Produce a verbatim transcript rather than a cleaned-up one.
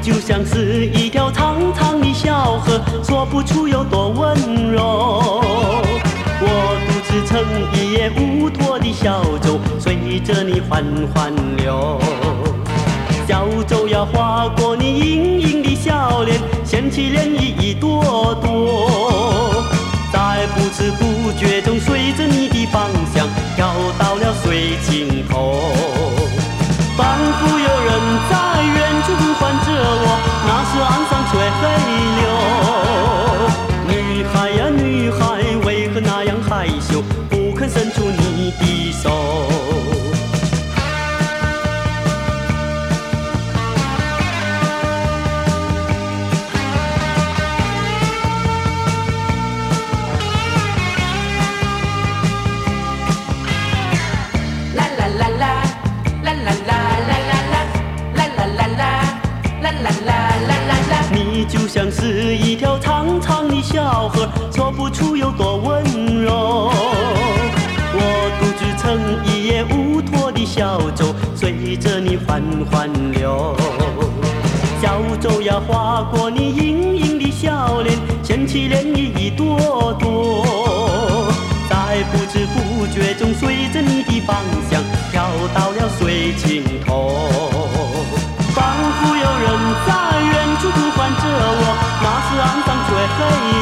就像是一条长长的小河，说不出有多温柔。我独自乘一叶无托的小舟，随着你缓缓流。小舟要划过你盈盈的笑脸，掀起涟漪一朵朵，在不知不觉中随着你的方向飘到了水尽头。仿佛有人在远处呼唤着我，那是岸上吹黑流。女孩呀女孩，为何那样害羞，不肯伸出你的手？你就像是一条长长的小河，说不出有多温柔。我独自乘一叶无托的小舟，随着你缓缓流。小舟要划过你盈盈的笑脸，掀起涟漪一朵朵，在不知不觉中随着你的方向飘到了水尽头。仿佛有人在远处呼唤着我，那是岸上吹黑